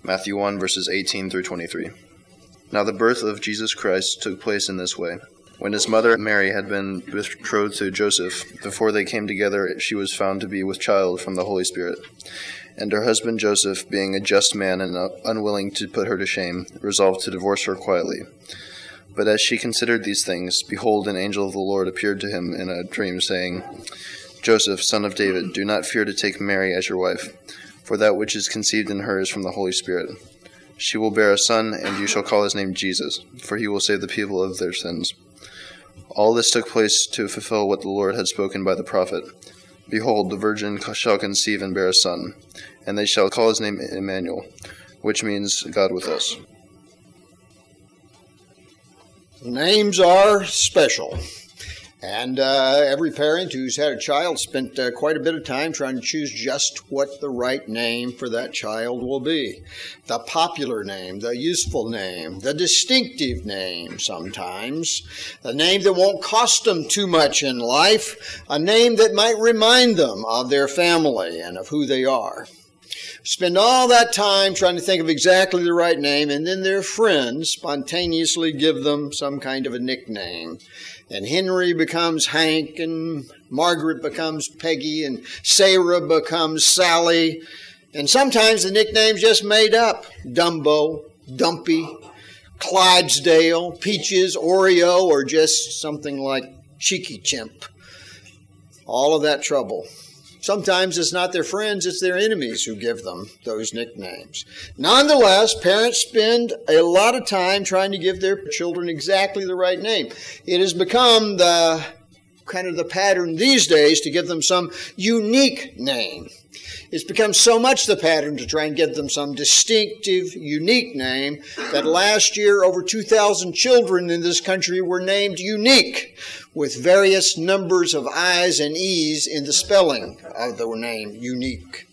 Matthew 1, verses 18 through 23. Now the birth of Jesus Christ took place in this way. When his mother Mary had been betrothed to Joseph, before they came together, she was found to be with child from the Holy Spirit. And her husband Joseph, being a just man and unwilling to put her to shame, resolved to divorce her quietly. But as she considered these things, behold, an angel of the Lord appeared to him in a dream, saying, Joseph, son of David, do not fear to take Mary as your wife, for that which is conceived in her is from the Holy Spirit. She will bear a son, and you shall call his name Jesus, for he will save the people of their sins. All this took place to fulfill what the Lord had spoken by the prophet. Behold, the virgin shall conceive and bear a son, and they shall call his name Emmanuel, which means God with us. Names are special. And every parent who's had a child spent quite a bit of time trying to choose just what the right name for that child will be. The popular name, the useful name, the distinctive name sometimes, the name that won't cost them too much in life, a name that might remind them of their family and of who they are. Spend all that time trying to think of exactly the right name, and then their friends spontaneously give them some kind of a nickname. And Henry becomes Hank, and Margaret becomes Peggy, and Sarah becomes Sally. And sometimes the nickname's just made up. Dumbo, Dumpy, Clydesdale, Peaches, Oreo, or just something like Cheeky Chimp. All of that trouble. Sometimes it's not their friends, it's their enemies who give them those nicknames. Nonetheless, parents spend a lot of time trying to give their children exactly the right name. It has become the pattern these days to give them some unique name. It's become so much the pattern to try and get them some distinctive, unique name that last year over 2,000 children in this country were named unique, with various numbers of I's and E's in the spelling of the name unique.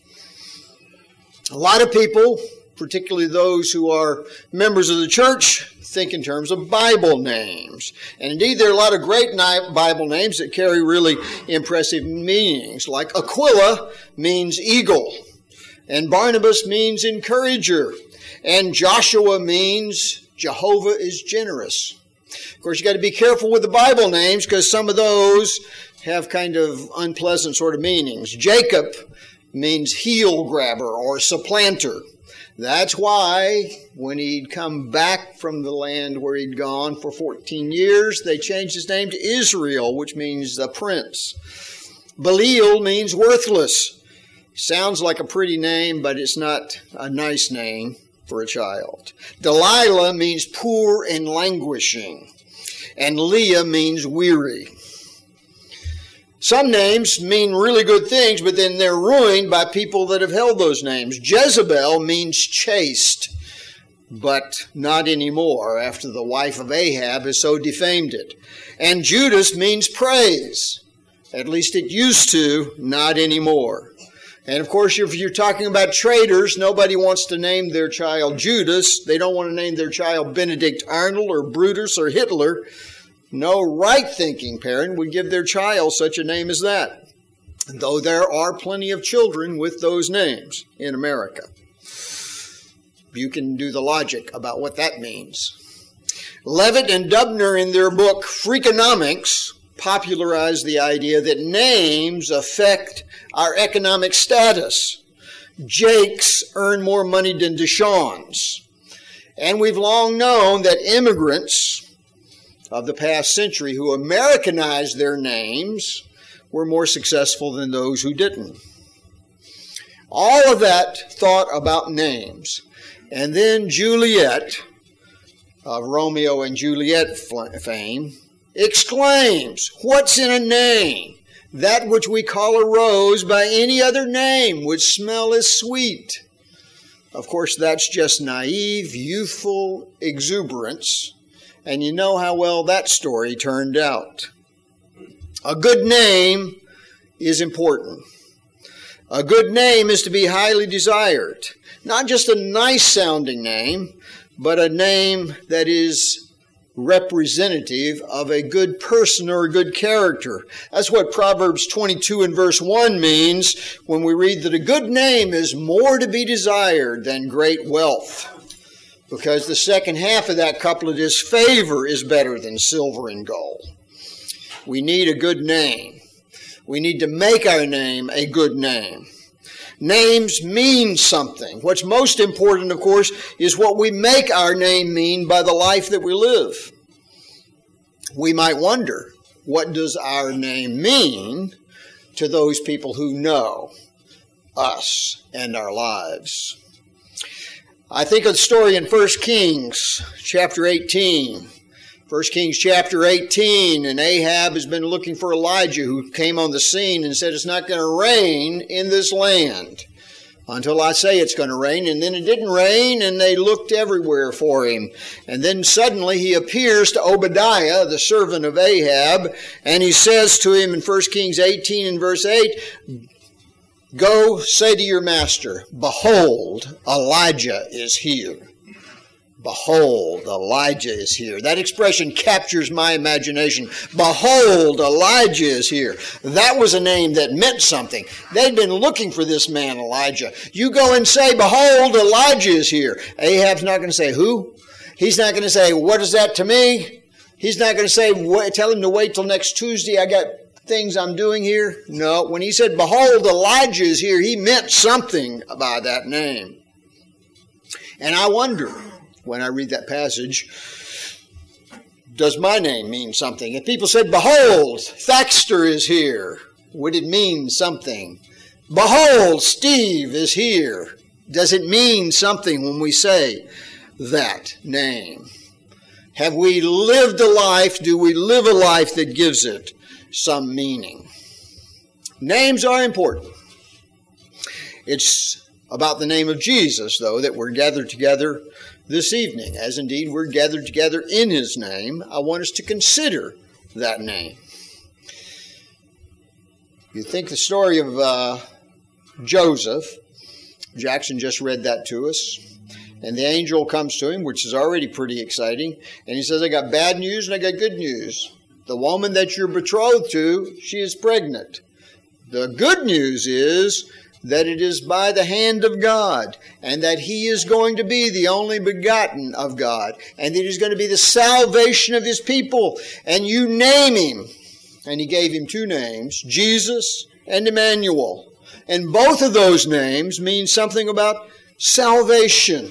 A lot of people, particularly those who are members of the church, think in terms of Bible names. And indeed, there are a lot of great Bible names that carry really impressive meanings, like Aquila means eagle, and Barnabas means encourager, and Joshua means Jehovah is generous. Of course, you got to be careful with the Bible names because some of those have kind of unpleasant sort of meanings. Jacob means heel grabber or supplanter. That's why when he'd come back from the land where he'd gone for 14 years, they changed his name to Israel, which means the prince. Belial means worthless. Sounds like a pretty name, but it's not a nice name for a child. Delilah means poor and languishing. And Leah means weary. Some names mean really good things, but then they're ruined by people that have held those names. Jezebel means chaste, but not anymore after the wife of Ahab has so defamed it. And Judas means praise. At least it used to, not anymore. And of course, if you're talking about traitors, nobody wants to name their child Judas. They don't want to name their child Benedict Arnold or Brutus or Hitler. No right-thinking parent would give their child such a name as that, though there are plenty of children with those names in America. You can do the logic about what that means. Levitt and Dubner in their book Freakonomics popularized the idea that names affect our economic status. Jakes earn more money than Deshawns. And we've long known that immigrants of the past century who Americanized their names were more successful than those who didn't. All of that thought about names. And then Juliet, of Romeo and Juliet fame, exclaims, "What's in a name? That which we call a rose by any other name would smell as sweet." Of course, that's just naive, youthful exuberance. And you know how well that story turned out. A good name is important. A good name is to be highly desired. Not just a nice sounding name, but a name that is representative of a good person or a good character. That's what Proverbs 22 and verse 1 means when we read that a good name is more to be desired than great wealth. Because the second half of that couplet is, favor is better than silver and gold. We need a good name. We need to make our name a good name. Names mean something. What's most important, of course, is what we make our name mean by the life that we live. We might wonder, what does our name mean to those people who know us and our lives? I think of the story in 1 Kings chapter 18. 1 Kings chapter 18, and Ahab has been looking for Elijah, who came on the scene and said, it's not going to rain in this land until I say it's going to rain. And then it didn't rain, and they looked everywhere for him. And then suddenly he appears to Obadiah, the servant of Ahab, and he says to him in 1 Kings 18 and verse 8, go say to your master, behold, Elijah is here. Behold, Elijah is here. That expression captures my imagination. Behold, Elijah is here. That was a name that meant something. They'd been looking for this man, Elijah. You go and say, behold, Elijah is here. Ahab's not going to say, who? He's not going to say, what is that to me? He's not going to say, tell him to wait till next Tuesday. I got things I'm doing here. No, when he said, behold, Elijah is here, he meant something by that name. And I wonder, when I read that passage, does my name mean something? If people said, behold, Thaxter is here, would it mean something? Behold, Steve is here. Does it mean something when we say that name? Have we lived a life? Do we live a life that gives it some meaning? Names are important. It's about the name of Jesus, though, that we're gathered together this evening, as indeed we're gathered together in His name. I want us to consider that name. You think the story of Joseph, Jackson just read that to us, and the angel comes to him, which is already pretty exciting, and he says, I got bad news and I got good news. The woman that you're betrothed to, she is pregnant. The good news is that it is by the hand of God, and that He is going to be the only begotten of God, and that He's going to be the salvation of His people. And you name Him. And He gave Him two names, Jesus and Emmanuel. And both of those names mean something about salvation.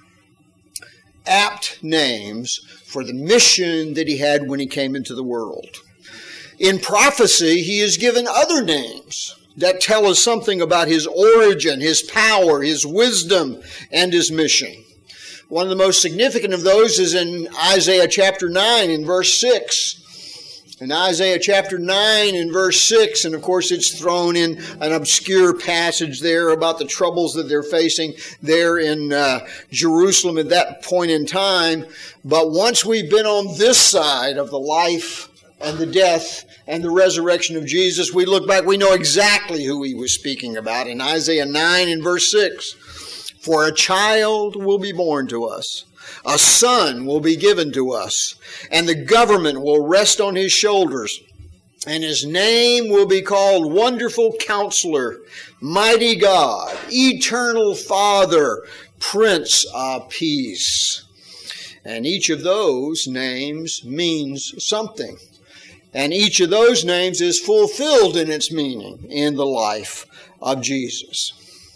Apt names for the mission that He had when He came into the world. In prophecy, He is given other names that tell us something about His origin, His power, His wisdom, and His mission. One of the most significant of those is in Isaiah chapter 9 in verse 6. In Isaiah chapter 9 in verse 6, and of course it's thrown in an obscure passage there about the troubles that they're facing there in Jerusalem at that point in time. But once we've been on this side of the life and the death and the resurrection of Jesus, we look back, we know exactly who He was speaking about. In Isaiah 9 and verse 6, for a child will be born to us, a son will be given to us, and the government will rest on His shoulders, and His name will be called Wonderful Counselor, Mighty God, Eternal Father, Prince of Peace. And each of those names means something. And each of those names is fulfilled in its meaning in the life of Jesus.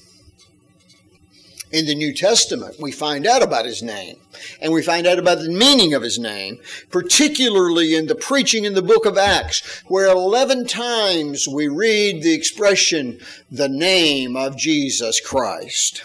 In the New Testament, we find out about His name, and we find out about the meaning of His name, particularly in the preaching in the book of Acts, where 11 times we read the expression, the name of Jesus Christ.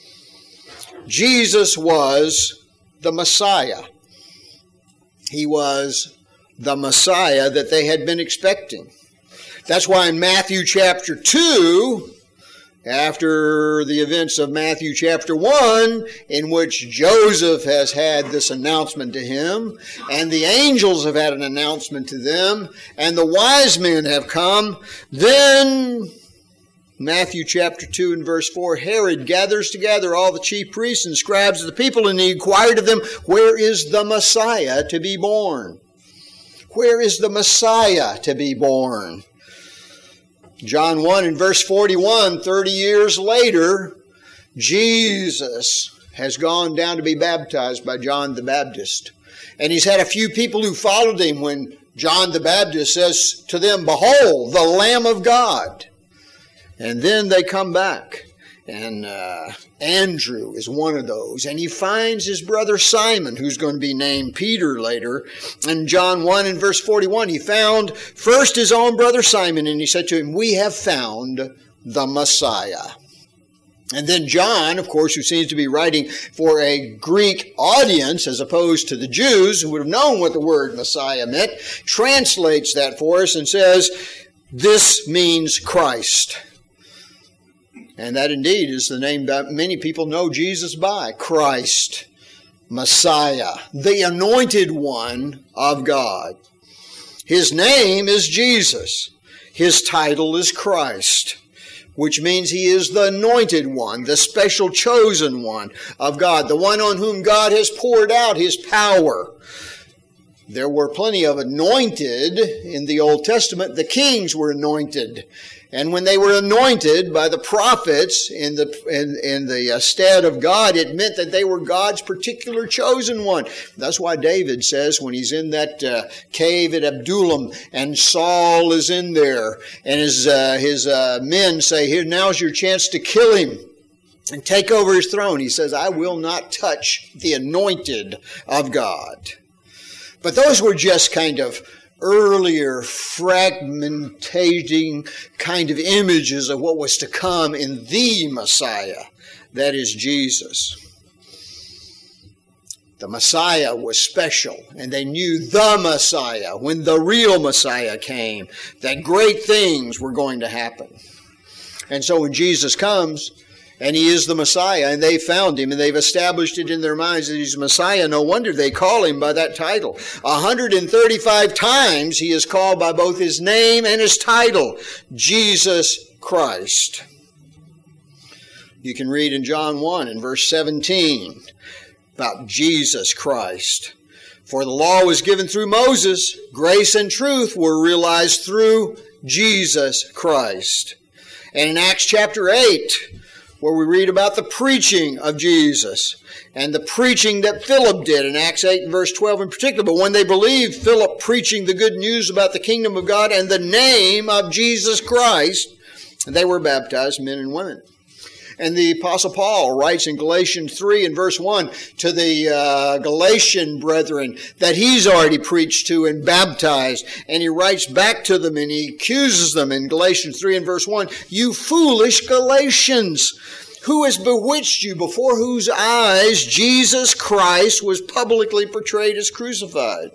Jesus was the Messiah. He was the Messiah that they had been expecting. That's why in Matthew chapter 2, after the events of Matthew chapter 1, in which Joseph has had this announcement to him, and the angels have had an announcement to them, and the wise men have come, then Matthew chapter 2 and verse 4, Herod gathers together all the chief priests and scribes of the people, and he inquired of them, where is the Messiah to be born? Where is the Messiah to be born? John 1 and verse 41, 30 years later, Jesus has gone down to be baptized by John the Baptist. And he's had a few people who followed him when John the Baptist says to them, behold, the Lamb of God. And then they come back. And Andrew is one of those. And he finds his brother Simon, who's going to be named Peter later. In John 1 and verse 41, he found first his own brother Simon, and he said to him, we have found the Messiah. And then John, of course, who seems to be writing for a Greek audience as opposed to the Jews who would have known what the word Messiah meant, translates that for us and says, this means Christ. And that indeed is the name that many people know Jesus by, Christ, Messiah, the anointed one of God. His name is Jesus. His title is Christ, which means he is the anointed one, the special chosen one of God, the one on whom God has poured out his power. There were plenty of anointed in the Old Testament. The kings were anointed. And when they were anointed by the prophets in the stead of God, it meant that they were God's particular chosen one. That's why David says when he's in that cave at Adullam and Saul is in there and his men say, here, now's your chance to kill him and take over his throne. He says, I will not touch the anointed of God. But those were just kind of earlier fragmentating kind of images of what was to come in the Messiah, that is Jesus. The Messiah was special, and they knew the Messiah, when the real Messiah came, that great things were going to happen. And so when Jesus comes, and he is the Messiah, and they found him, and they've established it in their minds that he's the Messiah. No wonder they call him by that title. 135 times he is called by both his name and his title, Jesus Christ. You can read in John 1 and verse 17 about Jesus Christ. For the law was given through Moses, grace and truth were realized through Jesus Christ. And in Acts chapter 8, where we read about the preaching of Jesus and the preaching that Philip did in Acts 8 and verse 12 in particular. But when they believed Philip preaching the good news about the kingdom of God and the name of Jesus Christ, they were baptized, men and women. And the Apostle Paul writes in Galatians 3 and verse 1 to the Galatian brethren that he's already preached to and baptized. And he writes back to them and he accuses them in Galatians 3 and verse 1, you foolish Galatians, who has bewitched you, before whose eyes Jesus Christ was publicly portrayed as crucified?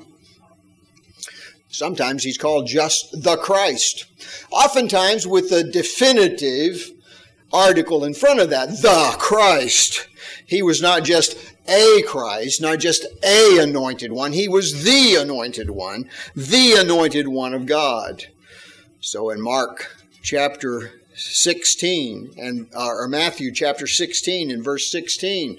Sometimes he's called just the Christ. Oftentimes with the definitive article in front of that, the Christ. He was not just a Christ, not just a anointed one. He was the anointed one of God. So in Mark chapter 16, or Matthew chapter 16 and verse 16,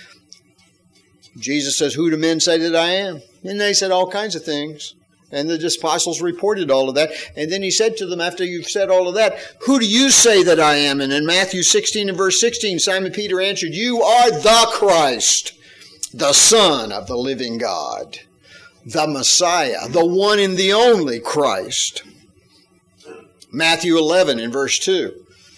Jesus says, who do men say that I am? And they said all kinds of things. And the apostles reported all of that. And then he said to them, after you've said all of that, who do you say that I am? And in Matthew 16 and verse 16, Simon Peter answered, you are the Christ, the Son of the living God, the Messiah, the one and the only Christ. Matthew 11 and verse 2.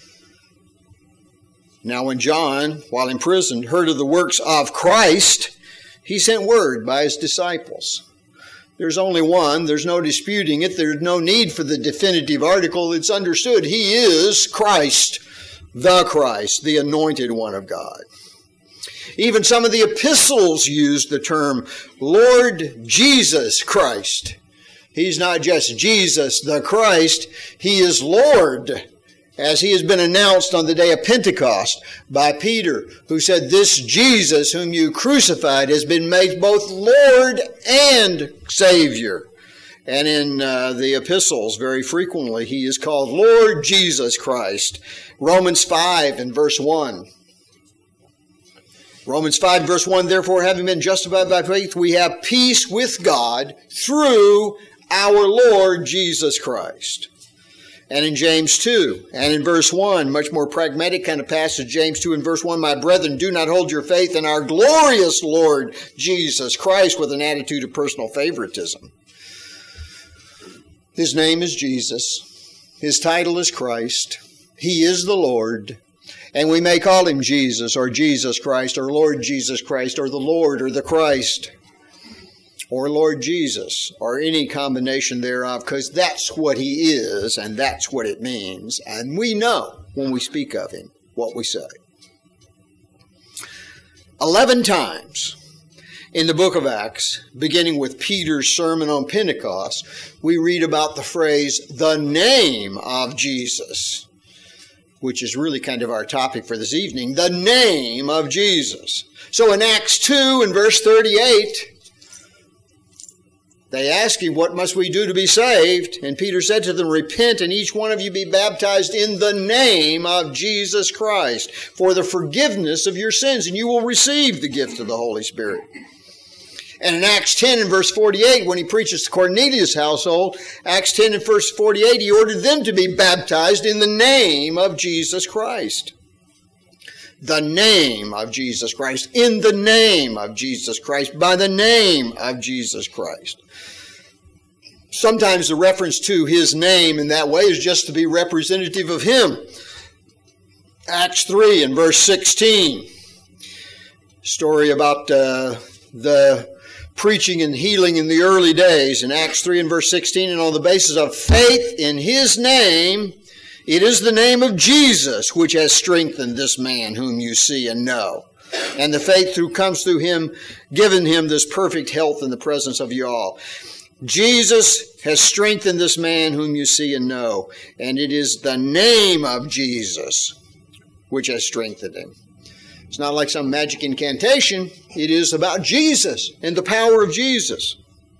Now when John, while imprisoned, heard of the works of Christ, he sent word by his disciples. There's only one. There's no disputing it. There's no need for the definitive article. It's understood. He is Christ, the anointed one of God. Even some of the epistles used the term Lord Jesus Christ. He's not just Jesus the Christ. He is Lord, as he has been announced on the day of Pentecost by Peter, who said, this Jesus whom you crucified has been made both Lord and Savior. And in the epistles, very frequently, he is called Lord Jesus Christ. Romans 5 and verse 1. Romans 5 verse 1, therefore, having been justified by faith, we have peace with God through our Lord Jesus Christ. And in James 2, and in verse 1, much more pragmatic kind of passage, James 2 and verse 1, my brethren, do not hold your faith in our glorious Lord Jesus Christ with an attitude of personal favoritism. His name is Jesus. His title is Christ. He is the Lord. And we may call him Jesus or Jesus Christ or Lord Jesus Christ or the Lord or the Christ or Lord Jesus or any combination thereof, because that's what he is and that's what it means. And we know when we speak of him what we say. 11 times in the book of Acts, beginning with Peter's sermon on Pentecost, we read about the phrase, the name of Jesus, which is really kind of our topic for this evening, the name of Jesus. So in Acts 2 and verse 38, they ask him, what must we do to be saved? And Peter said to them, repent and each one of you be baptized in the name of Jesus Christ for the forgiveness of your sins, and you will receive the gift of the Holy Spirit. And in Acts 10 and verse 48, when he preaches to Cornelius' household, Acts 10 and verse 48, he ordered them to be baptized in the name of Jesus Christ. The name of Jesus Christ, in the name of Jesus Christ, by the name of Jesus Christ. Sometimes the reference to his name in that way is just to be representative of him. Acts 3 and verse 16, story about the preaching and healing in the early days in Acts 3 and verse 16, and on the basis of faith in his name, it is the name of Jesus which has strengthened this man whom you see and know. And the faith comes through him, giving him this perfect health in the presence of you all. Jesus has strengthened this man whom you see and know. And it is the name of Jesus which has strengthened him. It's not like some magic incantation. It is about Jesus and the power of Jesus.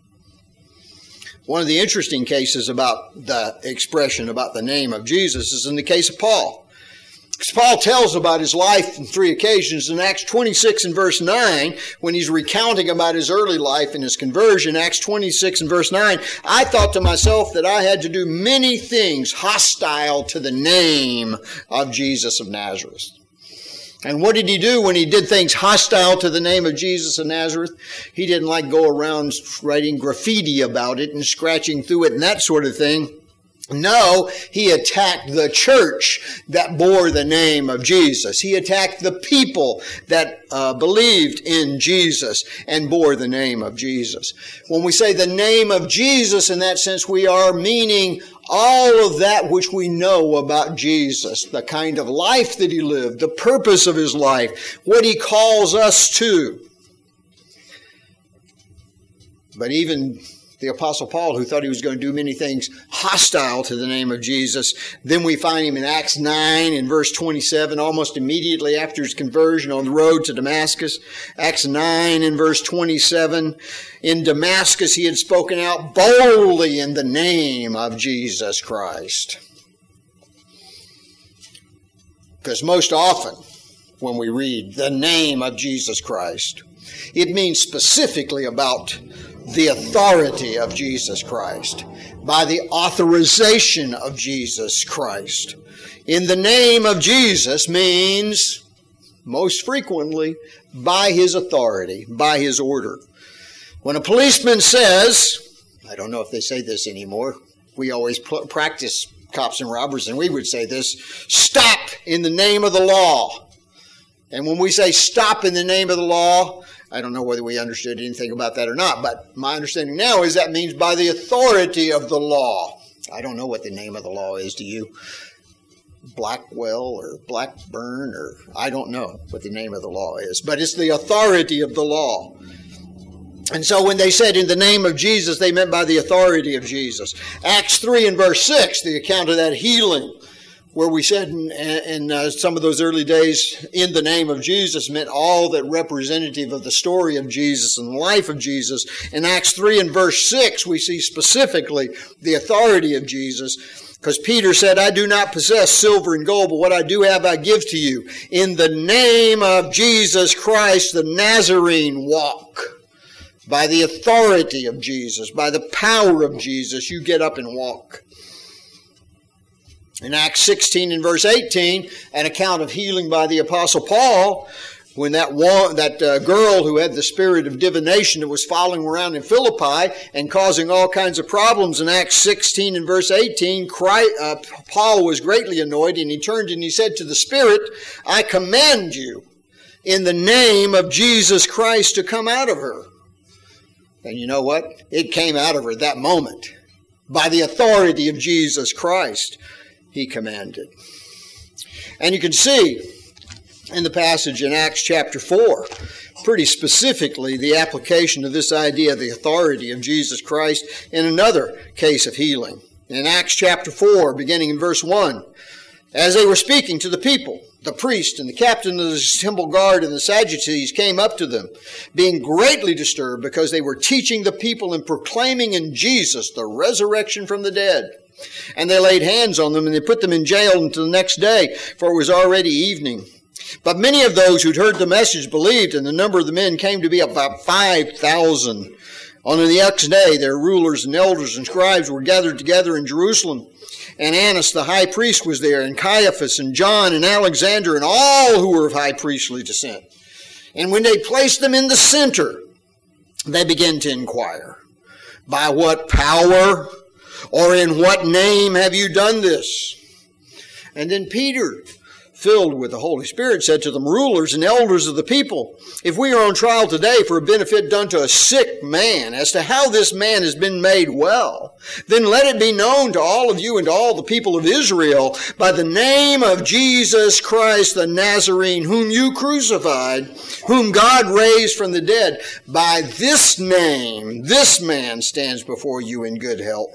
One of the interesting cases about the expression about the name of Jesus is in the case of Paul. Because Paul tells about his life on 3 occasions. In Acts 26 and verse 9, when he's recounting about his early life and his conversion, Acts 26 and verse 9, I thought to myself that I had to do many things hostile to the name of Jesus of Nazareth. And what did he do when he did things hostile to the name of Jesus of Nazareth? He didn't go around writing graffiti about it and scratching through it and that sort of thing. No, he attacked the church that bore the name of Jesus. He attacked the people that believed in Jesus and bore the name of Jesus. When we say the name of Jesus, in that sense, we are meaning all of that which we know about Jesus, the kind of life that he lived, the purpose of his life, what he calls us to. But even the Apostle Paul, who thought he was going to do many things hostile to the name of Jesus, then we find him in Acts 9 in verse 27, almost immediately after his conversion on the road to Damascus. Acts 9 in verse 27, in Damascus he had spoken out boldly in the name of Jesus Christ. Because most often when we read the name of Jesus Christ, it means specifically about the authority of Jesus Christ, by the authorization of Jesus Christ. In the name of Jesus means, most frequently, by his authority, by his order. When a policeman says, I don't know if they say this anymore, we always practice cops and robbers, and we would say this, stop in the name of the law. And when we say stop in the name of the law, I don't know whether we understood anything about that or not, but my understanding now is that means by the authority of the law. I don't know what the name of the law is. Do you? Blackwell or Blackburn, or I don't know what the name of the law is, but it's the authority of the law. And so when they said in the name of Jesus, they meant by the authority of Jesus. Acts 3 and verse 6, the account of that healing where we said in some of those early days, in the name of Jesus meant all that representative of the story of Jesus and the life of Jesus. In Acts 3 and verse 6, we see specifically the authority of Jesus, because Peter said, I do not possess silver and gold, but what I do have I give to you. In the name of Jesus Christ, the Nazarene, walk. By the authority of Jesus, by the power of Jesus, you get up and walk. In Acts 16 and verse 18, an account of healing by the Apostle Paul, when that girl who had the spirit of divination that was following around in Philippi and causing all kinds of problems, in Acts 16 and verse 18, Paul was greatly annoyed, and he turned and he said to the spirit, I command you in the name of Jesus Christ to come out of her. And you know what? It came out of her that moment. By the authority of Jesus Christ, he commanded. And you can see in the passage in Acts chapter 4, pretty specifically, the application of this idea of the authority of Jesus Christ in another case of healing. In Acts chapter 4, beginning in verse 1, as they were speaking to the people, the priest and the captain of the temple guard and the Sadducees came up to them, being greatly disturbed because they were teaching the people and proclaiming in Jesus the resurrection from the dead. And they laid hands on them, and they put them in jail until the next day, for it was already evening. But many of those who'd heard the message believed, and the number of the men came to be about 5,000. On the next day, their rulers and elders and scribes were gathered together in Jerusalem. And Annas the high priest was there, and Caiaphas and John and Alexander, and all who were of high priestly descent. And when they placed them in the center, they began to inquire, by what power or in what name have you done this? And then Peter, filled with the Holy Spirit, said to them, rulers and elders of the people, if we are on trial today for a benefit done to a sick man, as to how this man has been made well, then let it be known to all of you and to all the people of Israel, by the name of Jesus Christ the Nazarene, whom you crucified, whom God raised from the dead. By this name, this man stands before you in good health.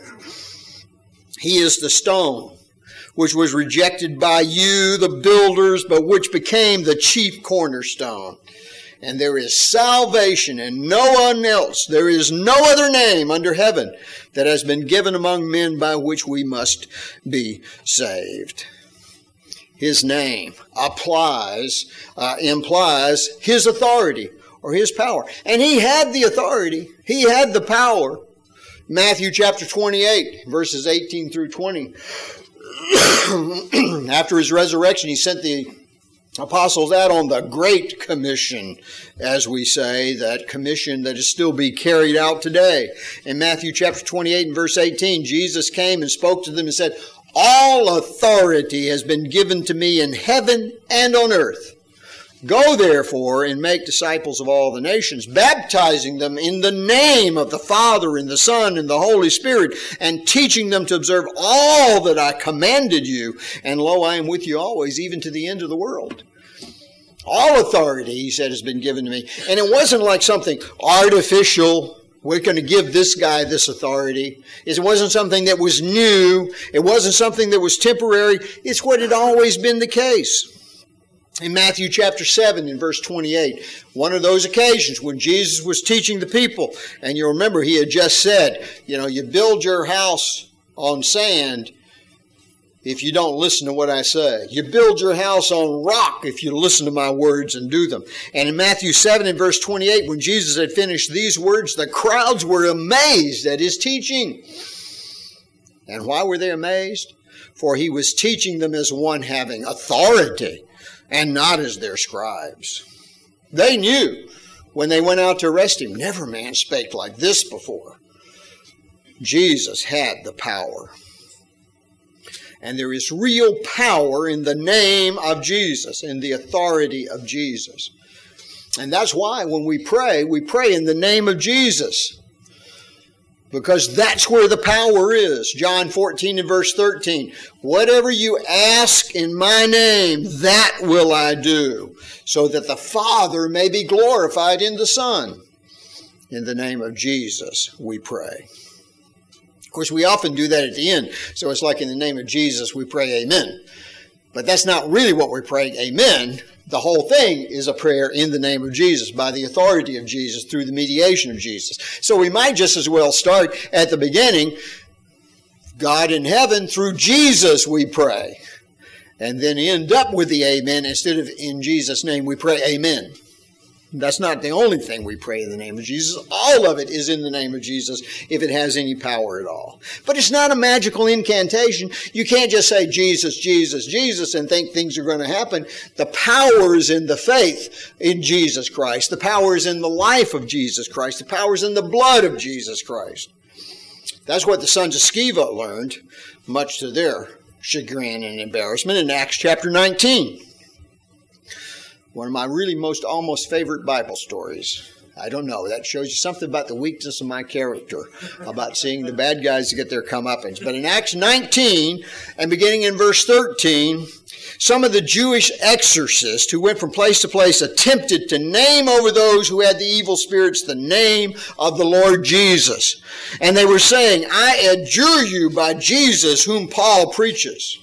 He is the stone which was rejected by you, the builders, but which became the chief cornerstone. And there is salvation in no one else. There is no other name under heaven that has been given among men by which we must be saved. His name implies his authority or his power. And he had the authority. He had the power. Matthew chapter 28, verses 18 through 20. After his resurrection, he sent the apostles out on the Great Commission, as we say, that commission that is still being carried out today. In Matthew chapter 28 and verse 18, Jesus came and spoke to them and said, all authority has been given to me in heaven and on earth. Go therefore and make disciples of all the nations, baptizing them in the name of the Father and the Son and the Holy Spirit, and teaching them to observe all that I commanded you. And lo, I am with you always, even to the end of the world. All authority, he said, has been given to me. And it wasn't like something artificial. We're going to give this guy this authority. It wasn't something that was new. It wasn't something that was temporary. It's what had always been the case. In Matthew chapter 7 in verse 28, one of those occasions when Jesus was teaching the people, and you remember he had just said, you build your house on sand if you don't listen to what I say. You build your house on rock if you listen to my words and do them. And in Matthew 7 in verse 28, when Jesus had finished these words, the crowds were amazed at his teaching. And why were they amazed? For he was teaching them as one having authority, and not as their scribes. They knew when they went out to arrest him, never man spake like this before. Jesus had the power. And there is real power in the name of Jesus, in the authority of Jesus. And that's why when we pray in the name of Jesus. Because that's where the power is. John 14 and verse 13. Whatever you ask in my name, that will I do, so that the Father may be glorified in the Son. In the name of Jesus, we pray. course, we often do that at the end. So it's like in the name of Jesus, we pray amen. But that's not really what we're praying, amen. The whole thing is a prayer in the name of Jesus, by the authority of Jesus, through the mediation of Jesus. So we might just as well start at the beginning, God in heaven, through Jesus we pray. And then end up with the amen instead of in Jesus' name we pray amen. That's not the only thing we pray in the name of Jesus. All of it is in the name of Jesus if it has any power at all. But it's not a magical incantation. You can't just say Jesus, Jesus, Jesus and think things are going to happen. The power is in the faith in Jesus Christ. The power is in the life of Jesus Christ. The power is in the blood of Jesus Christ. That's what the sons of Sceva learned, much to their chagrin and embarrassment, in Acts chapter 19. One of my really almost favorite Bible stories. I don't know, that shows you something about the weakness of my character, about seeing the bad guys get their comeuppance. But in Acts 19, and beginning in verse 13, some of the Jewish exorcists who went from place to place attempted to name over those who had the evil spirits the name of the Lord Jesus. And they were saying, I adjure you by Jesus whom Paul preaches.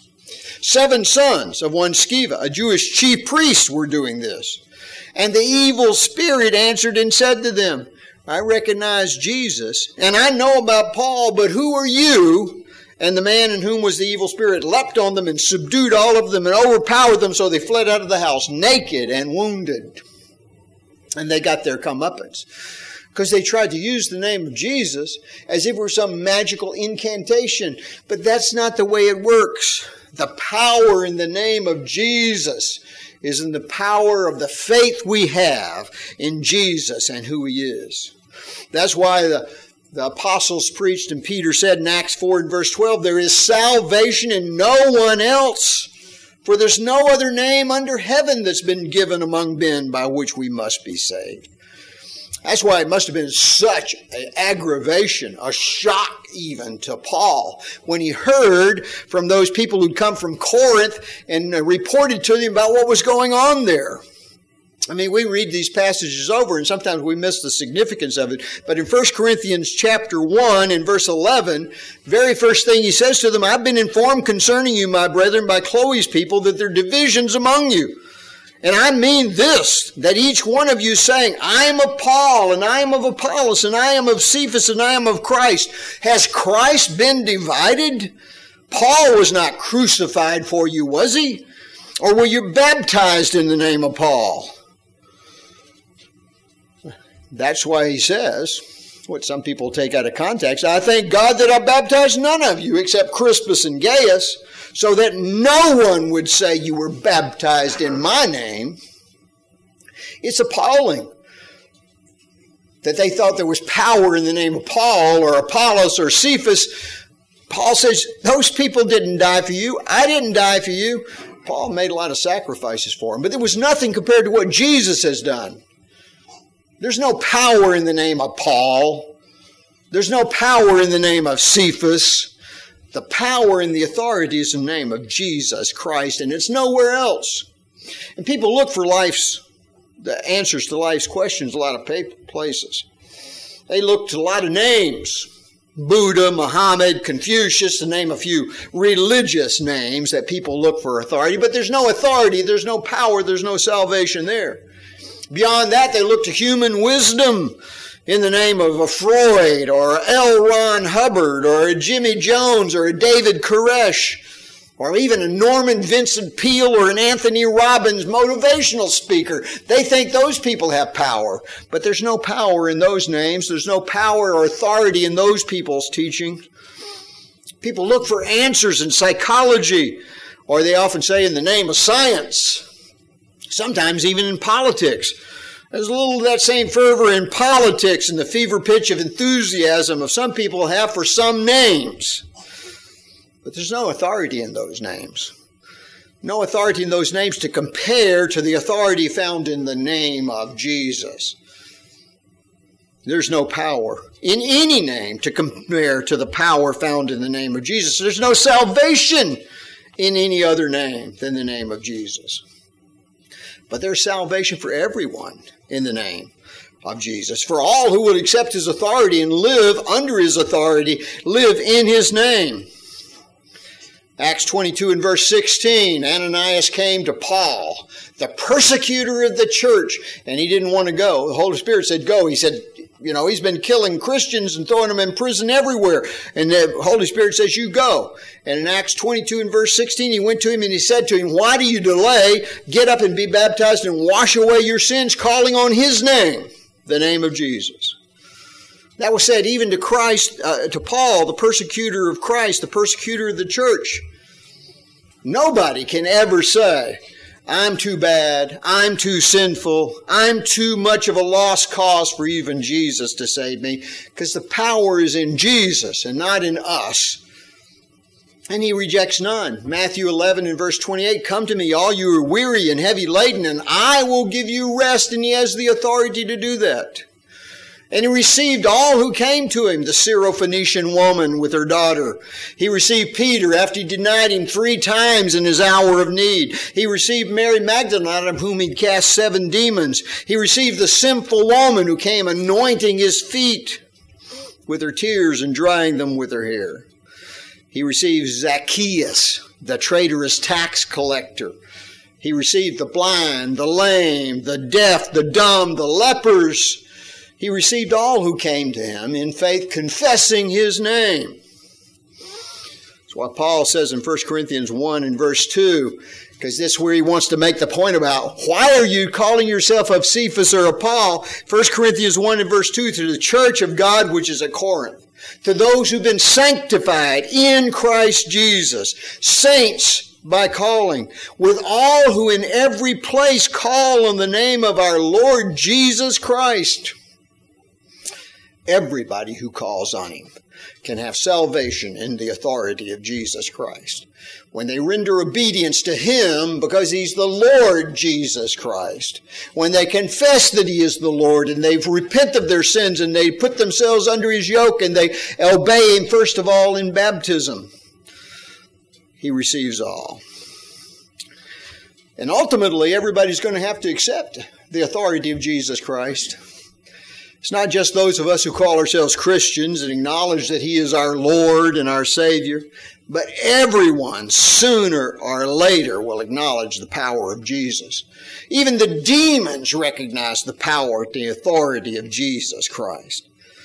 7 sons of one Sceva, a Jewish chief priest, were doing this. And the evil spirit answered and said to them, I recognize Jesus, and I know about Paul, but who are you? And the man in whom was the evil spirit leapt on them and subdued all of them and overpowered them, so they fled out of the house naked and wounded. And they got their comeuppance, because they tried to use the name of Jesus as if it were some magical incantation. But that's not the way it works. The power in the name of Jesus is in the power of the faith we have in Jesus and who He is. That's why the apostles preached, and Peter said in Acts 4 and verse 12, there is salvation in no one else, for there's no other name under heaven that's been given among men by which we must be saved. That's why it must have been such an aggravation, a shock even to Paul, when he heard from those people who'd come from Corinth and reported to him about what was going on there. I mean, we read these passages over and sometimes we miss the significance of it. But in 1 Corinthians chapter 1 and verse 11, very first thing he says to them, I've been informed concerning you, my brethren, by Chloe's people, that there are divisions among you. And I mean this, that each one of you saying, I am of Paul, and I am of Apollos, and I am of Cephas, and I am of Christ. Has Christ been divided? Paul was not crucified for you, was he? Or were you baptized in the name of Paul? That's why he says, what some people take out of context, I thank God that I baptized none of you except Crispus and Gaius, so that no one would say you were baptized in my name. It's appalling that they thought there was power in the name of Paul or Apollos or Cephas. Paul says, those people didn't die for you. I didn't die for you. Paul made a lot of sacrifices for them, but there was nothing compared to what Jesus has done. There's no power in the name of Paul. There's no power in the name of Cephas. The power and the authority is in the name of Jesus Christ, and it's nowhere else. And people look for the answers to life's questions a lot of places. They look to a lot of names. Buddha, Muhammad, Confucius, to name a few religious names that people look for authority. But there's no authority, there's no power, there's no salvation there. Beyond that, they look to human wisdom in the name of a Freud or L. Ron Hubbard or a Jimmy Jones or a David Koresh or even a Norman Vincent Peale or an Anthony Robbins motivational speaker. They think those people have power, but there's no power in those names. There's no power or authority in those people's teaching. People look for answers in psychology, or they often say in the name of science, sometimes even in politics. There's a little of that same fervor in politics and the fever pitch of enthusiasm of some people have for some names. But there's no authority in those names. No authority in those names to compare to the authority found in the name of Jesus. There's no power in any name to compare to the power found in the name of Jesus. There's no salvation in any other name than the name of Jesus. But there's salvation for everyone in the name of Jesus. For all who will accept his authority and live under his authority, live in his name. Acts 22 and verse 16, Ananias came to Paul, the persecutor of the church, and he didn't want to go. The Holy Spirit said, go. He said, he's been killing Christians and throwing them in prison everywhere. And the Holy Spirit says, you go. And in Acts 22 and verse 16, he went to him and he said to him, why do you delay? Get up and be baptized and wash away your sins, calling on his name, the name of Jesus. That was said even to Christ, to Paul, the persecutor of Christ, the persecutor of the church. Nobody can ever say, I'm too bad, I'm too sinful, I'm too much of a lost cause for even Jesus to save me, because the power is in Jesus and not in us. And he rejects none. Matthew 11 and verse 28, come to me, all you are weary and heavy laden, and I will give you rest, and he has the authority to do that. And he received all who came to him, the Syrophoenician woman with her daughter. He received Peter after he denied him 3 times in his hour of need. He received Mary Magdalene, out of whom he'd cast 7 demons. He received the sinful woman who came anointing his feet with her tears and drying them with her hair. He received Zacchaeus, the traitorous tax collector. He received the blind, the lame, the deaf, the dumb, the lepers. He received all who came to him in faith, confessing his name. That's what Paul says in 1 Corinthians 1 and verse 2, because this is where he wants to make the point about why are you calling yourself of Cephas or of Paul? 1 Corinthians 1 and verse 2, to the church of God which is at Corinth, to those who've been sanctified in Christ Jesus, saints by calling, with all who in every place call on the name of our Lord Jesus Christ. Everybody who calls on him can have salvation in the authority of Jesus Christ. When they render obedience to him because he's the Lord Jesus Christ, when they confess that he is the Lord and they repent of their sins and they put themselves under his yoke and they obey him first of all in baptism, he receives all. And ultimately, everybody's going to have to accept the authority of Jesus Christ. It's not just those of us who call ourselves Christians and acknowledge that he is our Lord and our Savior, but everyone sooner or later will acknowledge the power of Jesus. Even the demons recognize the power and the authority of Jesus Christ.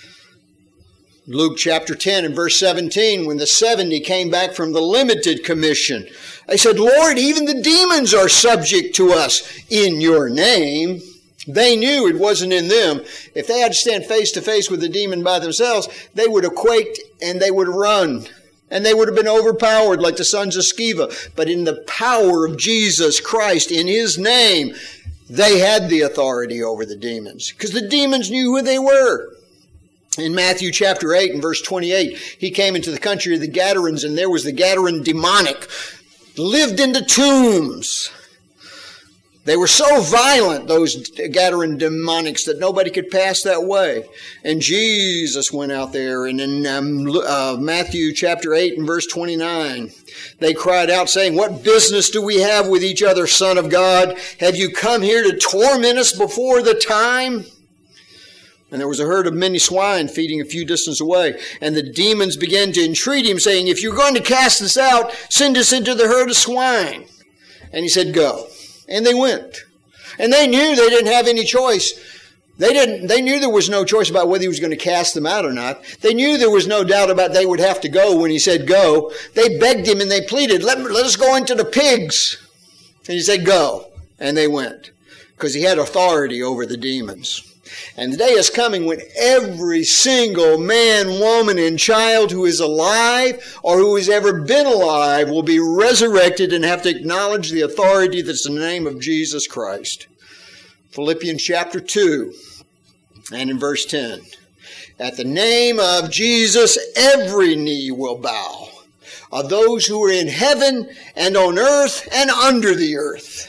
Luke chapter 10 and verse 17, when the 70 came back from the limited commission, they said, Lord, even the demons are subject to us in your name. They knew it wasn't in them. If they had to stand face to face with the demon by themselves, they would have quaked and they would have run. And they would have been overpowered like the sons of Sceva. But in the power of Jesus Christ, in his name, they had the authority over the demons. Because the demons knew who they were. In Matthew chapter 8 and verse 28, he came into the country of the Gadarenes, and there was the Gadarene demonic, lived in the tombs. They were so violent, those Gadarene demonics, that nobody could pass that way. And Jesus went out there, and in Matthew chapter 8 and verse 29, they cried out saying, what business do we have with each other, Son of God? Have you come here to torment us before the time? And there was a herd of many swine feeding a few distance away. And the demons began to entreat him, saying, if you're going to cast us out, send us into the herd of swine. And he said, go. And they went. And they knew they didn't have any choice. They knew there was no choice about whether he was going to cast them out or not. They knew there was no doubt about they would have to go when he said go. They begged him and they pleaded, let us go into the pigs. And he said go. And they went. Because he had authority over the demons. And the day is coming when every single man, woman, and child who is alive or who has ever been alive will be resurrected and have to acknowledge the authority that's in the name of Jesus Christ. Philippians chapter 2 and in verse 10. At the name of Jesus, every knee will bow, of those who are in heaven and on earth and under the earth,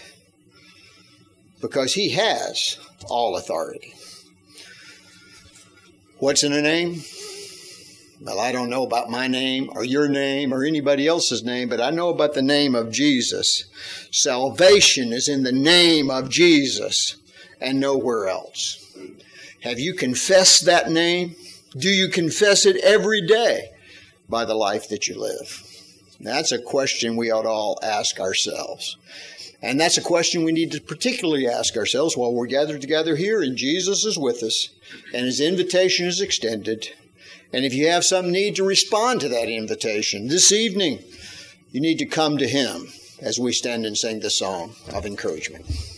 because he has all authority. What's in a name? Well, I don't know about my name or your name or anybody else's name, but I know about the name of Jesus. Salvation is in the name of Jesus and nowhere else. Have you confessed that name? Do you confess it every day by the life that you live? That's a question we ought to all ask ourselves. And that's a question we need to particularly ask ourselves while we're gathered together here and Jesus is with us and his invitation is extended. And if you have some need to respond to that invitation this evening, you need to come to him as we stand and sing the song of encouragement.